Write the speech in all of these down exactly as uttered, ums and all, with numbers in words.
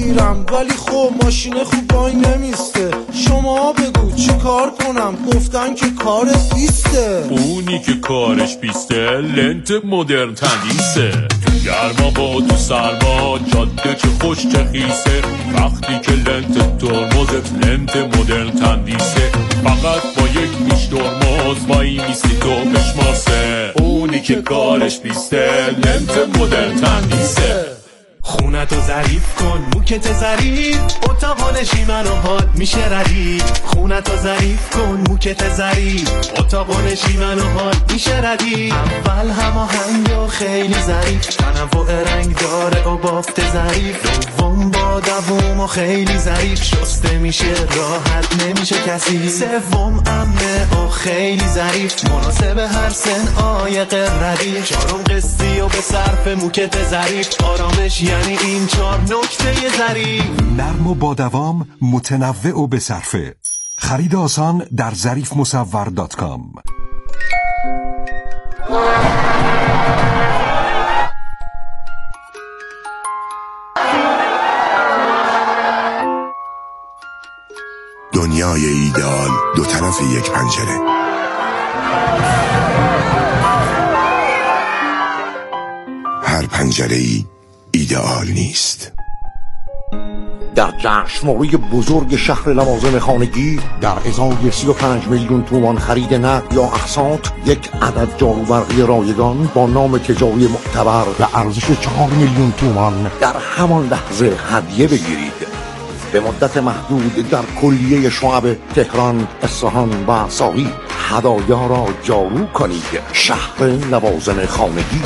بگیرم، ولی خب ماشین خوب وای نمیسته. شما بگو چی کار کنم؟ گفتن که کارت بیسته. اونی که کارش بیسته لنت مدرن تندیسه. تو گرما با تو سرما جاده چه خوش چه خیسه. وقتی که لنت ترمزت لنت مدرن تندیسه. فقط با یک میش ترمز وای میستی تو بشماسه. اونی که کارش بیسته لنت مدرن تندیسه. خونتو ظریف کن موکت ظریف، اتاق نشیمن و حال میشه ردیف. خونتو ظریف کن موکت ظریف، اتاق نشیمن و حال میشه ردیف. اول هماهنگ و خیلی ظریف، تنوع رنگ داره و بافت ظریف. دوم با دوم و خیلی ظریف، شسته میشه راحت نمیشه کسی. سوم امنه و خیلی ظریف، مناسب هر سن عایق ردیف. چهارم قسطی و به صرف موکت ظریف، آرامش یعنی این چهار نکته ظریف. نرم و با دوام، متنوع و به صرفه. خرید آسان در ظریف مصور دات کام. دنیای ایدئال دو طرف یک پنجره. هر پنجره‌ای ایدئال نیست. در جشنواره بزرگ شهر لوازم خانگی در ازای سی و پنج میلیون تومان خرید نقد یا اقساط، یک عدد جارو برقی رایگان با نام تجاری معتبر و ارزش چهار میلیون تومان در همان لحظه هدیه بگیرید. به مدت محدود در کلیه شعب تهران، اصفهان و ساقی هدایا را جارو کنید. شهر لوازم خانگی.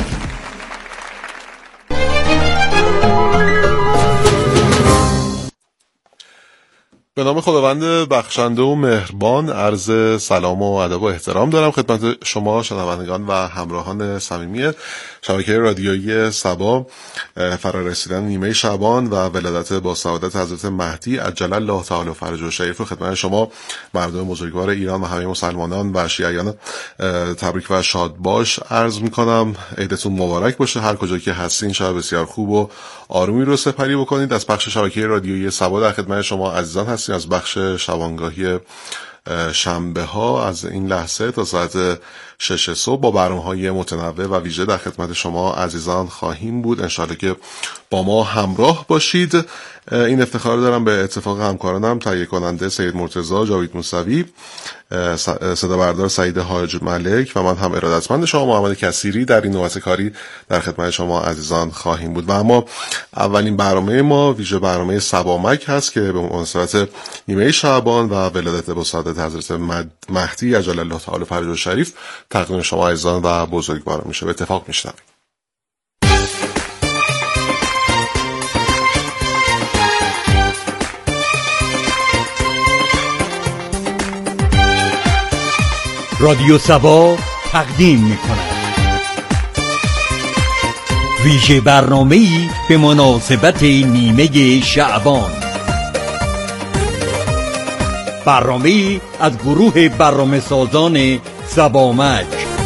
به نام خداوند بخشنده و مهربان عرض سلام و ادب و احترام دارم خدمت شما شنوندگان و همراهان صمیمی شبکه رادیویی صبا. فرا رسیدن نیمه شعبان و ولادت با سعادت حضرت مهدی عجل الله تعالی فرجه الشریف رو خدمت شما مردم بزرگوار ایران و همه مسلمانان و شیعیان تبریک و شاد باش عرض میکنم. عیدتون مبارک باشه. هر کجا که هستین شب بسیار خوب و آرومی رو سپری بکنید. از بخش شبکه رادیویی صبا در خدمت شما عزیزان هستیم. از بخش شبانگاهی شنبه ها از این لحظه تا ساعت شش صبح با برنامه‌های متنوع و ویژه در خدمت شما عزیزان خواهیم بود. انشالله که با ما همراه باشید. این افتخار دارم به اتفاق همکارانم تهیه کننده سید مرتضی، جاوید موسوی، صدا بردار سعید حاج ملک و من هم ارادتمند شما محمد کثیری در این نوبت کاری در خدمت شما عزیزان خواهیم بود. و اما اولین برنامه ما ویژه برنامه صبامک هست که به مناسبت نیمه شعبان و ولادت با سعادت حضرت مهدی عجل الله تعالی فرجه الشریف تقدیم شما عزیزان و بزرگواران میشه. به اتفاق میشنویم. رادیو صبا تقدیم می‌کند ویژه برنامه‌ای به مناسبت نیمه شعبان. برنامه‌ای از گروه برنامه‌سازان صبامک.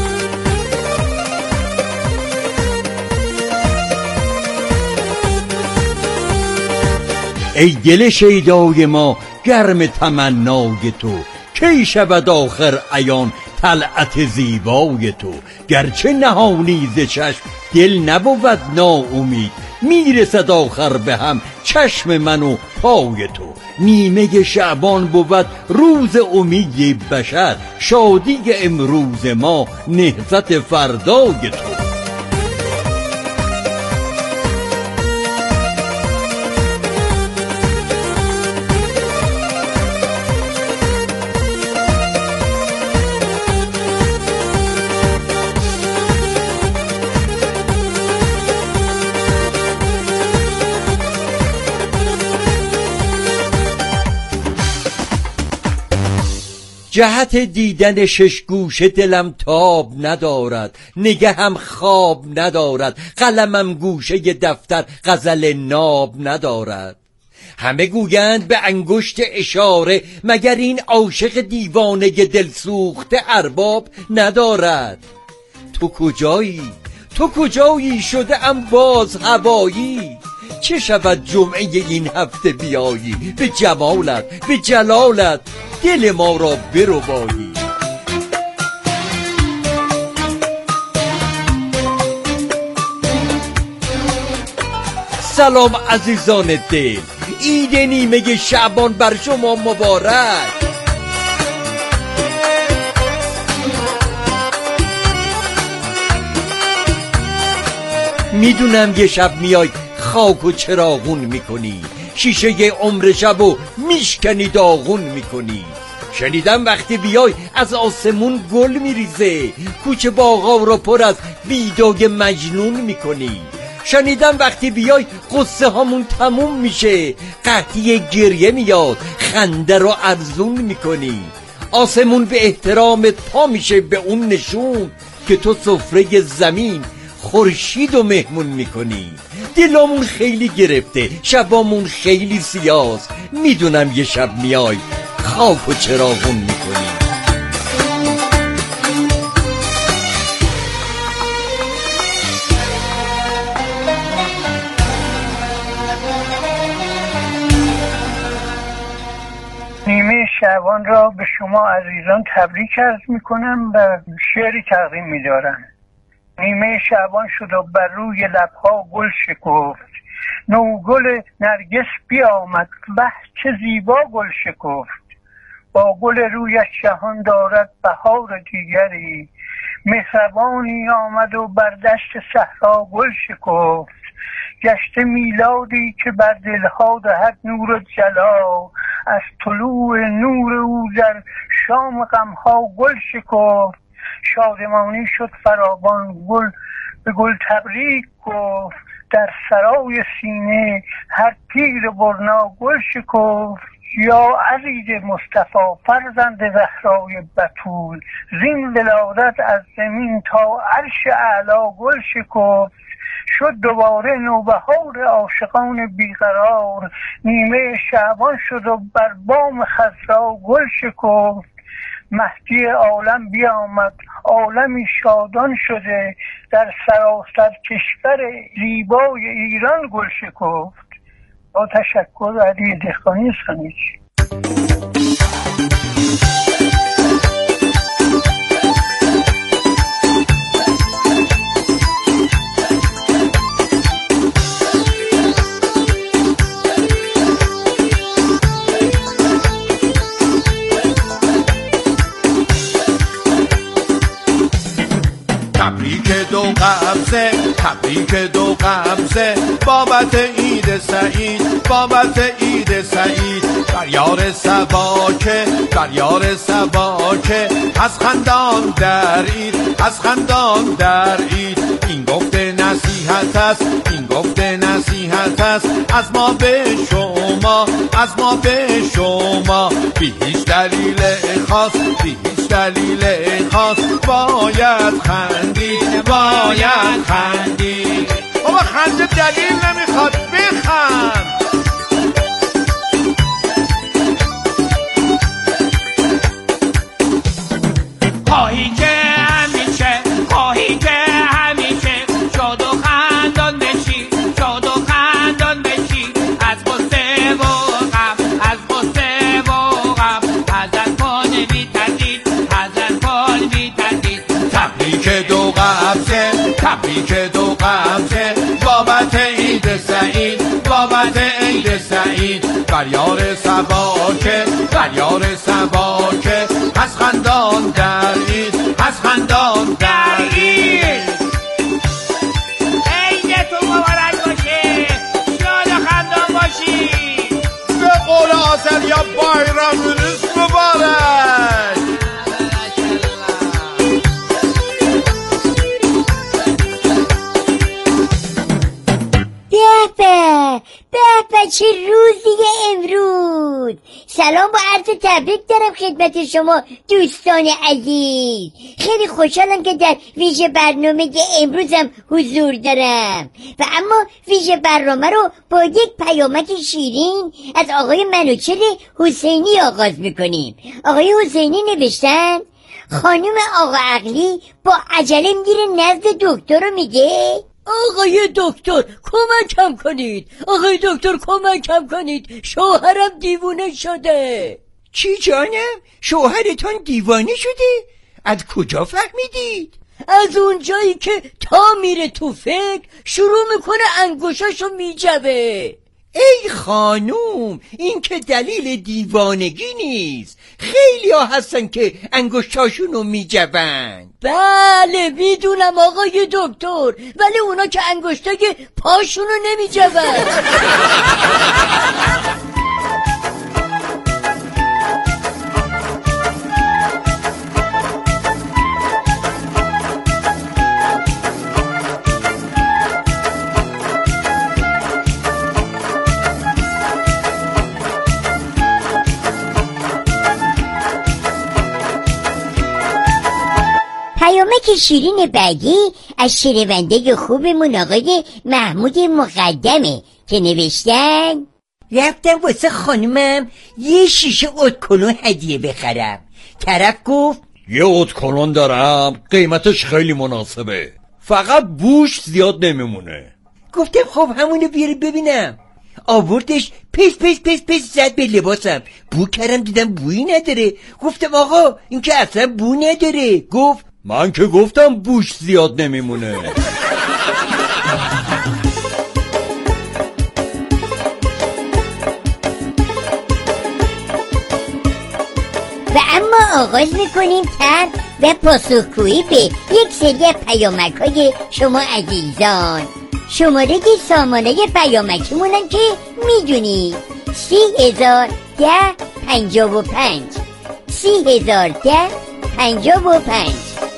ای دل شیدای ما گرم تمنای تو، کی شود آخر عیان طلعت زیبای تو. گرچه نهانی ز چشم دل نبود ناامید، میرسد آخر به هم چشم من و پای تو. نیمه شعبان بود روز امید بشر، شادی امروز ما نهضت فردای تو. جهت دیدن شش گوشه دلم تاب ندارد، نگهم خواب ندارد، قلمم گوشه دفتر غزل ناب ندارد. همه گویند به انگشت اشاره، مگر این عاشق دیوانه دل سوخته ارباب ندارد. تو کجایی؟ تو کجایی؟ شده ام باز هوایی، چه شود جمعه این هفته بیایی، به جمالت به جلالت دل ما را بربایی. سلام عزیزان دل، عید نیمه شعبان بر شما مبارک. میدونم یه شب میای خاک و چراغون میکنی، شیشه یه عمر شب و میشکنی داغون میکنی. شنیدم وقتی بیای از آسمون گل میریزه، کوچه باغا رو پر از بیدای مجنون میکنی. شنیدم وقتی بیای قصه هامون تموم میشه، قحطی گریه میاد، خنده رو ارزون میکنی. آسمون به احترام پا میشه به اون نشون که تو سفره زمین خورشید و مهمون میکنی. دلامون خیلی گرفته، شبامون خیلی سیاست، میدونم یه شب میای خاک و چراغون میکنی. نیمه شعبان را به شما عزیزان تبریک عرض میکنم و شعری تقدیم میدارم. نیمه شعبان شد و بر روی لبها گل شکفت، نوگل نرگس بیامد وه چه زیبا گل شکفت. با گل رویش جهان دارد بهار دیگری، مهربانی آمد و بر دشت صحرا گل شکفت. گشته میلادی که بر دلها دهد نور و جلا، از طلوع نور او در شام غمها گل شکفت. شادمانی شد فراوان گل به گل تبریک گفت، در سرای سینه هر تیر برنا گل شکفت. یا عزیز مصطفی فرزند زهرای بتول، زین ولادت از زمین تا عرش اعلا گل شکفت. شد دوباره نوبهار عاشقان بیقرار، نیمه شعبان شد و بر بام خضرا گل شکفت. مهدی عالم بیامد عالمی شادان شده، در سراسر کشور زیبای ایران گل شکفت. با تشکر علی دهقانی سنیج. تبریک دو قبضه، تبریک دو قبضه، بابت عید سعید، بابت عید سعید. بر یار سباکه، بر یار سباکه، از خندان در عید، از خندان در عید. این گفته نصیحت است، این گفته نصیحت است، از ما به شما، از ما به شما. بی هیچ دلیل خاص، بی هیچ دلیل خاص، باید خندید، باید خندید. بابا خنده دلیل نمیخواد، بخند. خواهی که همیشه، خواهی که همیشه شاد و خندان بشی، شاد و خندان بشی. از غصه و غم، از غصه و غم، حزن کن بی تردید، حزن کن بی تردید. تبریک دو قبضه، تبریک دو قبضه، بابت عید سعید، بابت عید سعید. بر یار سباکه، بر یار سباکه، از خندان در عید، از خندان در عید. عیدتون مبارک باشه، شاد و خندان باشی. به قول آذریا بایرامونuz مبارک. به به به چه روزیه امروز. سلام با عرض تبریک دارم خدمت شما دوستان عزیز. خیلی خوشحالم که در ویژه برنامه امروزم حضور دارم و اما ویژه برنامه رو با یک پیامک شیرین از آقای منوچهر حسینی آغاز میکنیم. آقای حسینی نوشتن خانم آقا عقلی با عجله میره نزد دکتر رو میگه آقای دکتر کمکم کنید، آقای دکتر کمکم کنید، شوهرم دیوونه شده. چی جانم؟ شوهرتون دیوانه شده؟ از کجا فهمیدید؟ از اونجایی که تا میره تو فکر شروع میکنه انگوشاشو میجوه. ای خانوم، این که دلیل دیوانگی نیست. خیلی ها هستن که انگشتاشونو میجوند. بله میدونم آقای دکتر، ولی اونا که انگشتای پاشونو نمیجوند. پیامک شیرین بعدی از شنونده خوبمون آقای محمود مقدمه که نوشتن رفتم واسه خانومم یه شیشه ادکلون هدیه بخرم. طرف گفت یه ادکلون دارم قیمتش خیلی مناسبه، فقط بوش زیاد نمیمونه. گفتم خب همونو بیاری ببینم. آوردش پس پس پس پس زد به لباسم. بو کردم دیدم بویی نداره. گفتم آقا این که اصلا بو نداره. گفت من که گفتم بوش زیاد نمیمونه. و اما آغاز میکنیم تر و پاسخگویی به یک سری پیامک های شما عزیزان. شماره سامانه پیامکیمونم که میدونید سی هزار ده پنجاه و پنج سی هزار ده پنجاه و پنج.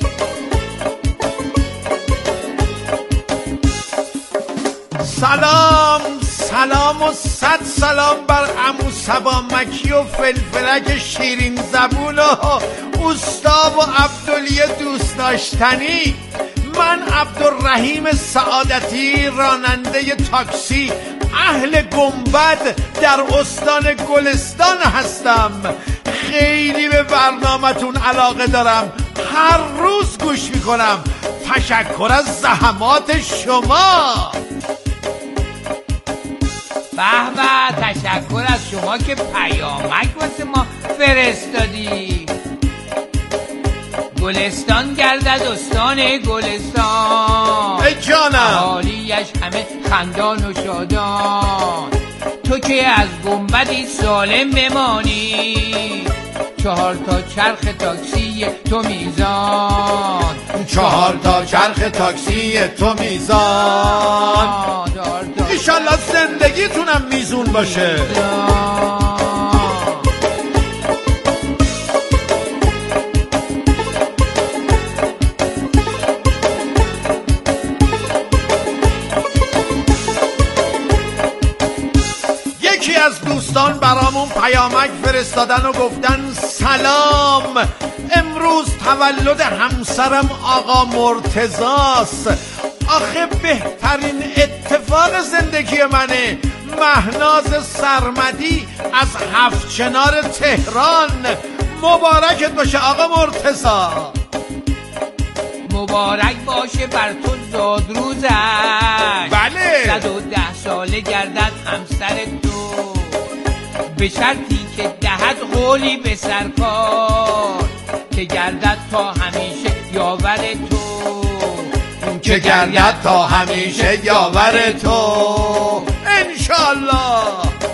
سلام سلام و صد سلام بر عمو صبا مکی و فلفلک شیرین زبون و اوستا و عبدالی دوست داشتنی. من عبدالرحیم سعادتی راننده تاکسی اهل گنبد در استان گلستان هستم. خیلی به برنامه‌تون علاقه دارم، هر روز گوش میکنم. تشکر از زحمات شما. به به، تشکر از شما که پیامک واسه ما فرستادی. گلستان گردد استان گلستان، ای جانم حالیش همه خندان و شادان. تو که از گنبدی سالم بمانی، چهار تا چرخ تاکسی تو میزان، چهار تا چرخ تاکسی تو میزان. ایشالله زندگیتونم میزون باشه. یکی از دوستان برامون پیامک فرستادن و گفتن سلام، امروز تولد همسرم آقا مرتضاست. آخه بهترین اتفاق زندگی منه. مهناز سرمدی از هفت چنار تهران. مبارکت باشه آقا مرتضا. مبارک باشه بر تو زادروزش. بله صد و ده ساله گردد همسر تو، به شرطی که دهد قولی به سرکار، که گردد تا همیشه یاور تو، که گردد تا همیشه یاور تو انشالله.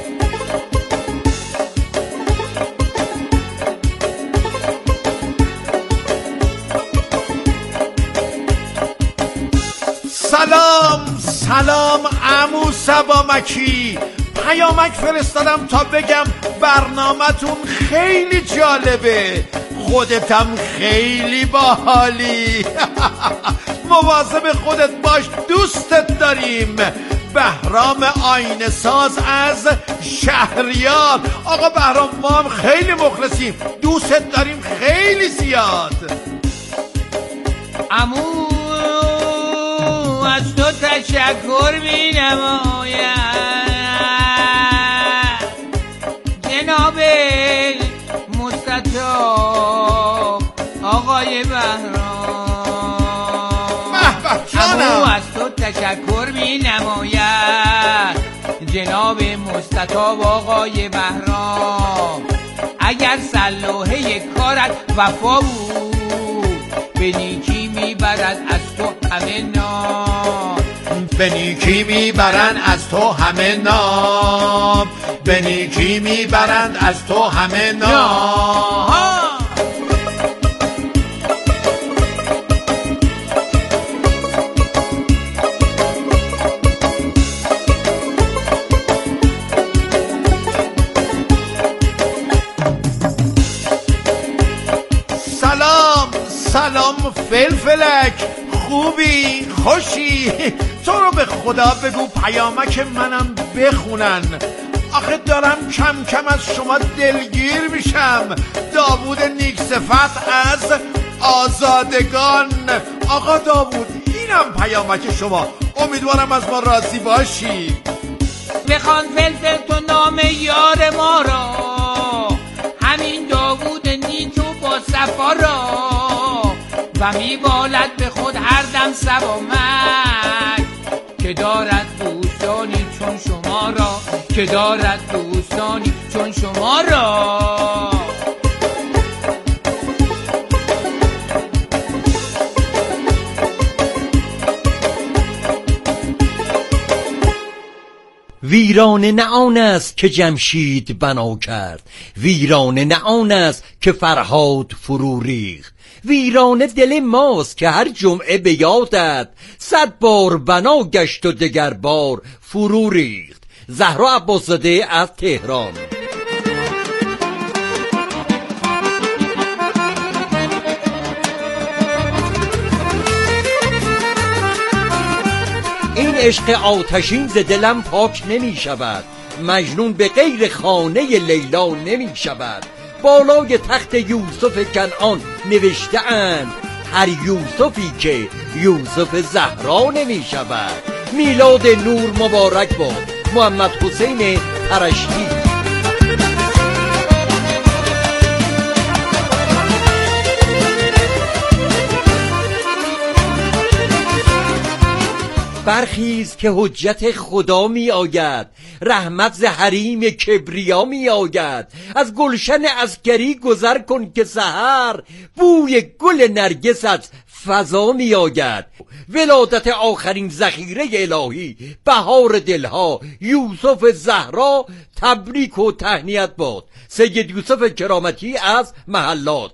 سلام سلام عمو صبا مکی، پیامک فرستادم تا بگم برنامه‌تون خیلی جالبه، خودتم خیلی باحالی. مواظب خودت باش، دوستت داریم. بهرام آینه ساز از شهریار. آقا بهرام ما هم خیلی مخلصیم، دوستت داریم خیلی زیاد. عمو از تو تشکر می نمایم جناب مستطاب آقای بهرام. عمو از تو تشکر می نماید جناب مستطاب آقای بهرام. اگر صلاحه کارت وفا بود به نیکی میبرد از تو همه نام، به نیکی میبرند از تو همه نام، به نیکی میبرند از تو همه نام. سلام سلام فلفلک، خوبی؟ خوشی؟ تو رو به خدا بگو پیامک منم بخونن، آخه دارم کم کم از شما دلگیر میشم. داوود نیکصفت از آزادگان. آقا داوود اینم پیامک شما، امیدوارم از ما راضی باشی. بخوان فلفل تو نام یار ما را، همین داوود نیک و با صفا را، و میبالد به خود هر دم سبامک که دارد دوستانی چون شما را، که دارد دوستانی چون شما را. ویرانه نه آن است که جمشید بنا کرد، ویرانه نه آن است که فرهاد فرو ریخت. ویرانه دل ماست که هر جمعه به یادت صد بار بنا گشت و دگر بار فرو ریخت. زهرا عباسزاده از تهران. این عشق آتشین ز دلم پاک نمی شود، مجنون به غیر خانه لیلا نمی شود. بالای تخت یوسف کنعان نوشته اند هر یوسفی که یوسف زهرا نمی شود. میلاد نور مبارک باد. محمد حسین پرشتی. برخیز که حجت خدا می آید، رحمت ز حریم کبریا می آید. از گلشن عسکری گذر کن که سحر بوی گل نرگس از فضا می آید. ولادت آخرین ذخیره الهی، بهار دلها، یوسف زهرا، تبریک و تهنیت باد. سید یوسف کرامتی از محلات.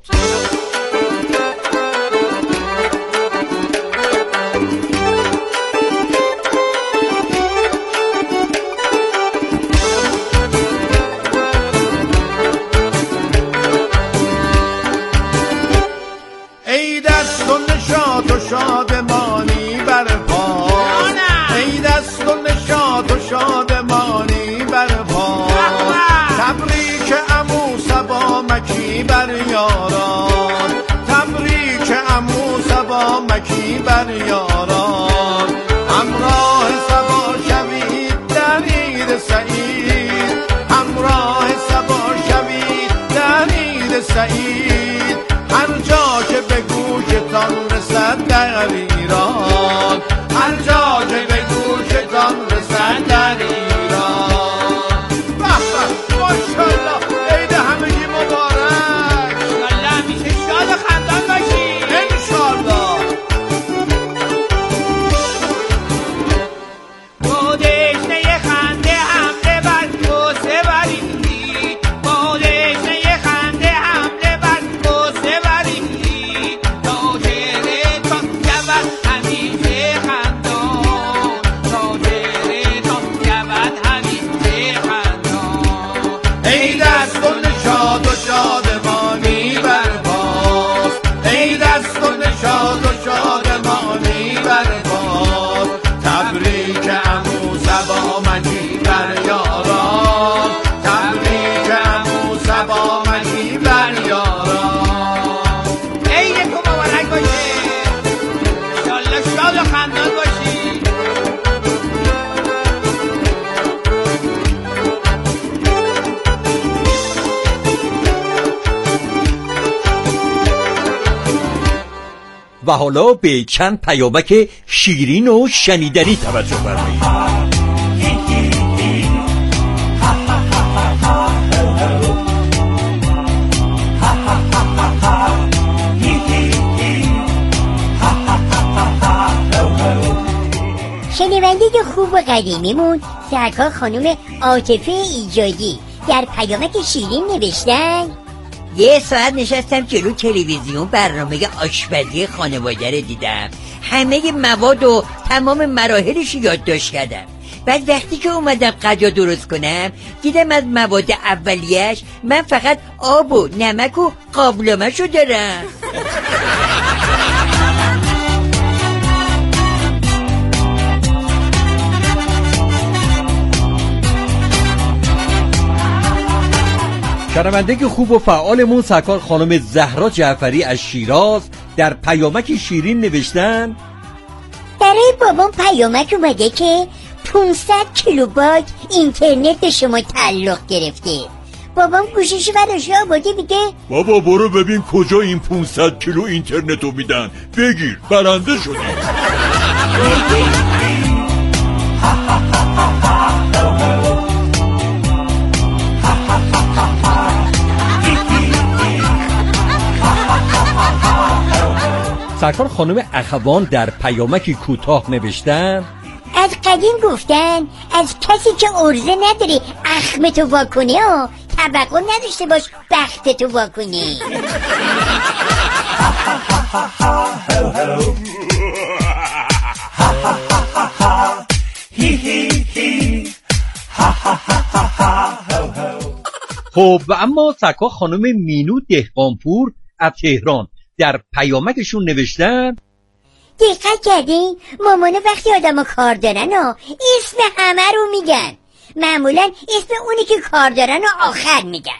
شادمانی برپا، ای دست و نشاط و شادمانی برپا. تبریک عمو صبا مکی بر یاران، تبریک عمو صبا مکی بر یاران. همراه صبا شوید در عید سعید، همراه صبا شوید در عید سعید. هر جا که به گوشتان رسد در ایران، هر جا که به گوشتان رسد در ایران. به به ماشاءالله، عید همگی مبارک. انشالله همیشه شاد و خندان باشی. انشالله. با دشنه خنده حمله بر کوسه برید، با دشنه خنده حمله بر کوسه برید. تا چهره تا جبر همی و حالا به چند پیامک شیرین و شنیدنی توجه فرمایید. شنونده خوب و قدیمیمون سرکار خانم عاطفه ایجادی در پیامک شیرین نوشتن: یه ساعت نشستم جلو تلویزیون برنامه آشپزی خانواده رو دیدم. همه مواد و تمام مراحلش یادداشت کردم. بعد وقتی که اومدم غذا درست کنم دیدم از مواد اولیه‌اش من فقط آب و نمک و قابلمه‌شو دارم. شنونده خوب و فعالمون سرکار خانم زهرا جعفری از شیراز در پیامک شیرین نوشتن: برای بابام پیامک اومده که پانصد کیلوبایت اینترنت به شما تعلق گرفته. بابام گوشیشو براش آورده میگه بابا برو ببین کجا این پانصد کیلو اینترنتو میدن، بگیر برنده شدی. سرکار خانم اخوان در پیامکی کوتاه نوشتن: از قدیم گفتن از کسی که عرضه نداری اخمتو واکنی ها توقع نداشته باش بختتو واکنی. خب و اما سرکار خانم مینو دهقانپور از تهران در پیامکشون نوشتن: دقت کردین مامانا وقتی آدم کار دارن ها اسم همه رو میگن، معمولا اسم اونی که کار دارن رو آخر میگن.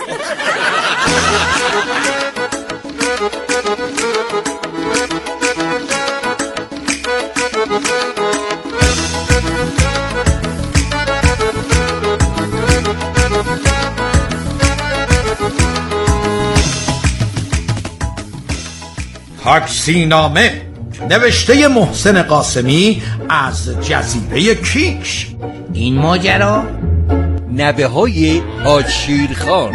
تاکسی نامه نوشته محسن قاسمی از جزیره کیش. این ماجرا نوه های حاج شیرخان.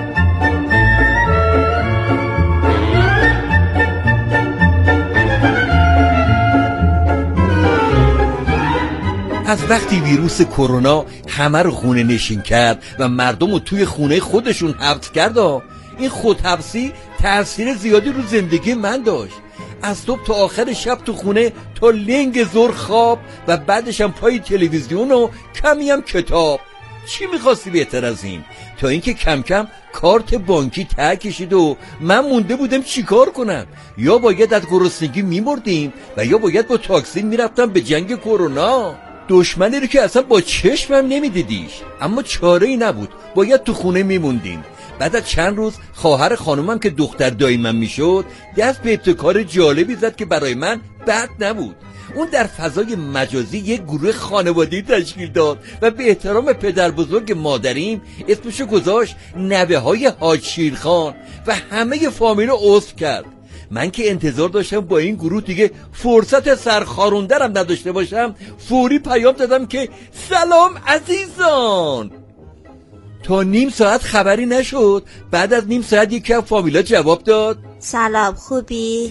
از وقتی ویروس کرونا همه رو خونه نشین کرد و مردم رو توی خونه خودشون حبس کرد، این خودحبسی تأثیر زیادی رو زندگی من داشت. از صبح تا آخر شب تو خونه تا لنگ زور خواب و بعدش هم پای تلویزیون و کمی هم کتاب. چی میخواستی بهتر از این؟ تا اینکه کم کم کارت بانکی ته کشید و من مونده بودم چیکار کنم. یا باید از گرسنگی میمردیم و یا باید با تاکسی میرفتم به جنگ کرونا. دشمنی رو که اصلا با چشمم نمیدیدیش، اما چاره ای نبود، باید تو خونه میموندیم. بعد از چند روز خواهر خانومم که دختر دایمم میشد دست به ابتکار جالبی زد که برای من بد نبود. اون در فضای مجازی یک گروه خانوادگی تشکیل داد و به احترام پدر بزرگ مادریم اسمشو گذاشت نوه های حاج شیرخان و همه فامیل رو عضو کرد. من که انتظار داشتم با این گروه دیگه فرصت سرخاروندرم نداشته باشم، فوری پیام دادم که سلام عزیزان. تا نیم ساعت خبری نشد. بعد از نیم ساعت یکی از فامیلا جواب داد سلام خوبی؟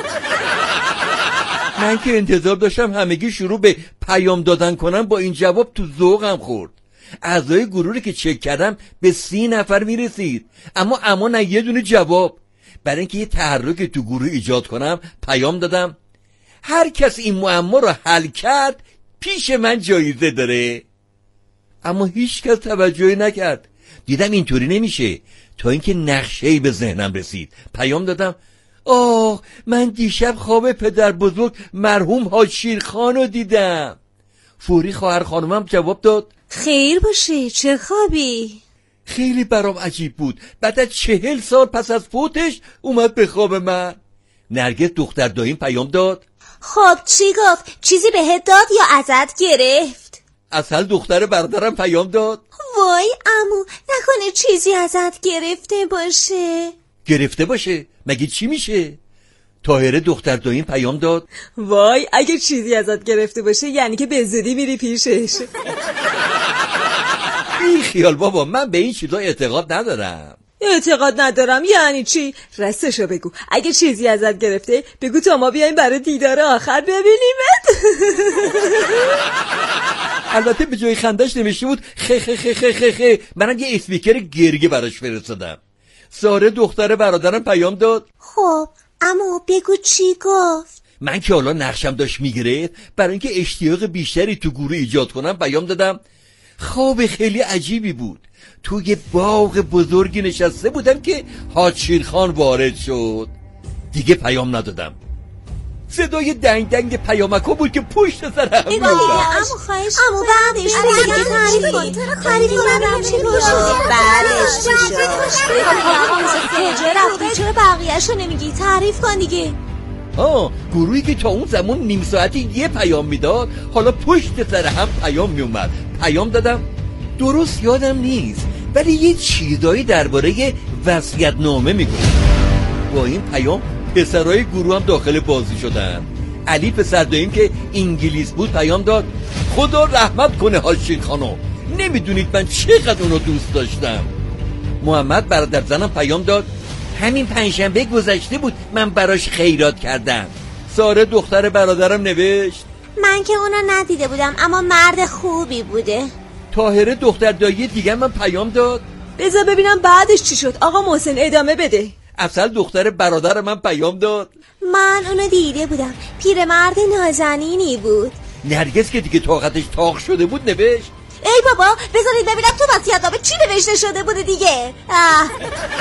من که انتظار داشتم همگی شروع به پیام دادن کنم، با این جواب تو ذوقم خورد. اعضای گروهی که چک کردم به سی نفر میرسید، اما اما نه یه دونه جواب. برای اینکه یه تحرک تو گروه ایجاد کنم پیام دادم هر کس این معما رو حل کرد پیش من جایزه داره. اما هیچ کس توجهی نکرد. دیدم اینطوری نمیشه، تا اینکه نقشه‌ای به ذهنم رسید. پیام دادم آه من دیشب خواب پدر بزرگ مرحوم حاج شیرخان رو دیدم. فوری خواهر خانومم جواب داد خیر باشه، چه خوابی؟ خیلی برام عجیب بود، بعد از چهل سال پس از فوتش اومد به خواب من. نرگس دختر داییم پیام داد خب چی گفت؟ چیزی بهت داد یا ازت گرفت؟ اصل دختر برادرم پیام داد وای عمو نکنه چیزی ازت گرفته باشه. گرفته باشه؟ مگه چی میشه؟ طاهره دختر داییم پیام داد وای اگه چیزی ازت گرفته باشه یعنی که به زودی میری پیشش. بی خیال بابا، من به این چیزا اعتقاد ندارم. اعتقاد ندارم یعنی چی؟ رستشو بگو. اگه چیزی ازت گرفته بگو تا ما بیایم برای دیدار آخر ببینیمت. البته به جای خندش نوشته بود خه خه خه خه خه خه. منم یه اسپیکر گریه براش فرستادم. ساره دختر برادرم پیام داد خب اما بگو چی گفت؟ من که حالا نقشم داشت میگرفت، برای اینکه اشتیاق بیشتری تو گروه ایجاد کنم پیام دادم خواب خیلی عجیبی بود. توی باغ بزرگی نشسته بودم که حاج شیرخان وارد شد. دیگه پیام ندادم. صدای دنگ دنگ پیامکا بود که پشت سرم میومد. اما خواهش اما بعدش دیگه تعریف کن تعریف کنم چطور شد؟ بعدش چی شد؟ کجا رفتی؟ چرا بقیه‌شو نمیگی؟ تعریف کن دیگه. آه گروهی که تا اون زمان نیم ساعتی یه پیام میداد حالا پشت سر هم پیام میومد. پیام دادم درست یادم نیست ولی یه چیزایی درباره وصیت‌نامه میگفت. با این پیام پسرای گروه هم داخل بازی شدن. علی پسر داییم که انگلیس بود پیام داد خدا رحمت کنه حاج شیرخانو، نمیدونید من چقدر اونو دوست داشتم. محمد برادر زنم پیام داد همین پنجشنبه گذشته بود من براش خیرات کردم. ساره دختر برادرم نوشت من که اونو ندیده بودم اما مرد خوبی بوده. طاهره دختر دایی دیگه من پیام داد بذار ببینم بعدش چی شد. آقا محسن ادامه بده. افضل دختر برادر من پیام داد من اونو دیده بودم، پیرمرد نازنینی بود. نرگس که دیگه طاقتش تاق شده بود نوشت ای بابا بذارید ببینم تو وصیت‌نامه چی نوشته شده بوده دیگه. آه.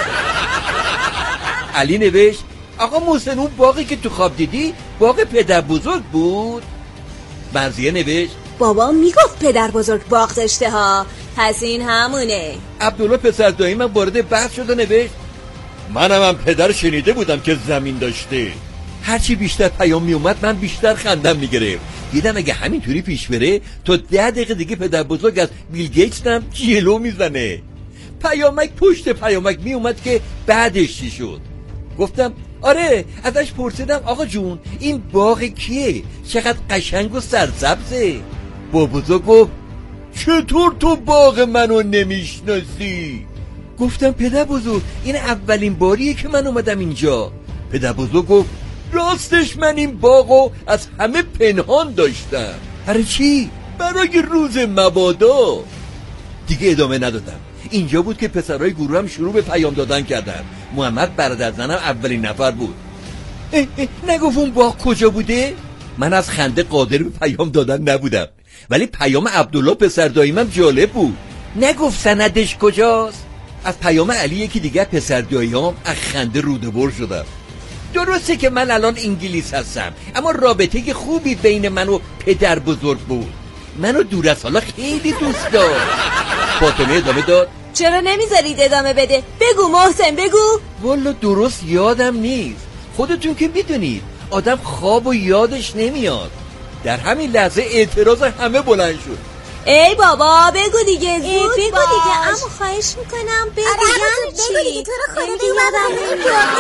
علی نوشت آقا محسن اون باقی که تو خواب دیدی باغ پدر بزرگ بود. مرضیه نوشت بابا میگفت پدر بزرگ باغ داشته ها، پس این همونه. عبدالله پسر دایی من وارد بحث شد و نوشت منم هم پدر شنیده بودم که زمین داشته. هرچی بیشتر پیام می اومد من بیشتر خندم میگرفت. دیدم اگه همینطوری پیش بره تا ده دقیقه دیگه پدر بزرگ از بیل گیتس هم جلو میزنه. پیامک پشت پیامک می اومد که بعدش چی شد. گفتم آره. ازش پرسیدم آقا جون این باغ کیه؟ چقدر قشنگ و سرسبزه. با بزرگ گفت چطور تو باغ منو نمیشناسی؟ گفتم پدر بزرگ این اولین باریه که من اومدم اینجا. پدر بزرگ گفت راستش من این باغو از همه پنهان داشتم. برای چی؟ برای روز مبادا. دیگه ادامه ندادم. اینجا بود که پسرای گروه هم شروع به پیام دادن کردن. محمد برادر زنم اولین نفر بود. اه اه نگفت اون باغ کجا بوده؟ من از خنده قادر به پیام دادن نبودم، ولی پیام عبدالله پسر داییمم جالب بود. نگفت سندش کجاست؟ از پیام علی یکی دیگه پسر داییام از خنده روده بر شدم. درسته که من الان انگلیس هستم اما رابطه خوبی بین من و پدر بزرگ بود. منو دور از حالا خیلی دوست داشت. فاطمه ادامه داد چرا نمیذارید ادامه بده؟ بگو محسن بگو. والا درست یادم نیست. خودتون که میدونید آدم خواب و یادش نمیاد. در همین لحظه اعتراض همه بلند شد. ای بابا بگو دیگه زود بگو دیگه. اما خواهش میکنم بگو یعنی چی؟ بگو دیگه تو رو خدا یادم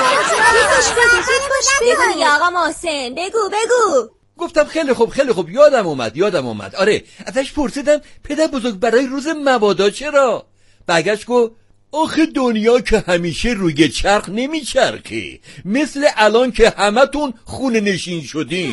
نمیاد. بگو دیگه آقا محسن بگو بگو. گفتم خیلی خوب خیلی خوب یادم اومد یادم اومد آره. ازش پرسیدم پدر بزرگ برای روز مبادا چرا؟ برگشت گفت آخه دنیا که همیشه روی چرخ نمیچرخه، مثل الان که همتون خونه نشین شدین.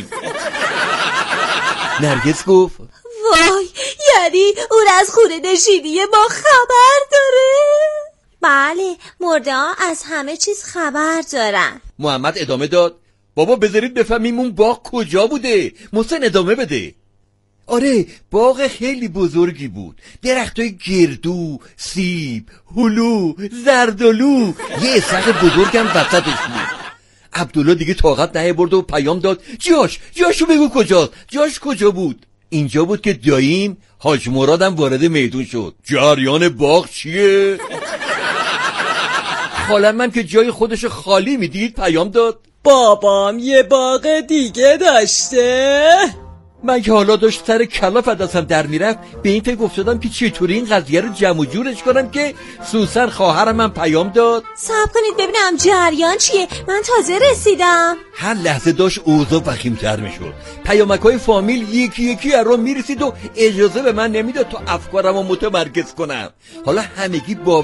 نرگس گفت وای یعنی اون از خونه نشینی ما خبر داره؟ بله مرده ها از همه چیز خبر دارن. محمد ادامه داد بابا بذارید بفهمیم اون باغ کجا بوده. محسن ادامه بده. آره باغ خیلی بزرگی بود، درختای گردو، سیب، هلو، زردالو، یه اسحاق بزرگم وسطش بود. عبدالله دیگه طاقت نیاورد و پیام داد جاش جاشو بگو کجاست. جاش کجا بود؟ اینجا بود که داییم حاج مرادم وارد میدون شد. جریان باغ چیه؟ خالم هم که جای خودشو خالی میدید پیام داد بابام یه باغ دیگه داشته. من که حالا داشت سر کلاف دستم در میرفت به این فکر افتادم که چطوری این قضیه رو جمع و جورش کنم که سوسن خواهرم من پیام داد. صبر کنید ببینم جریان چیه، من تازه رسیدم. هر لحظه داشت اوضاع وخیم‌تر میشد. پیامک‌های فامیل یکی یکی از راه میرسید و اجازه به من نمیداد تا افکارم رو متمرکز کنم. حالا همگی با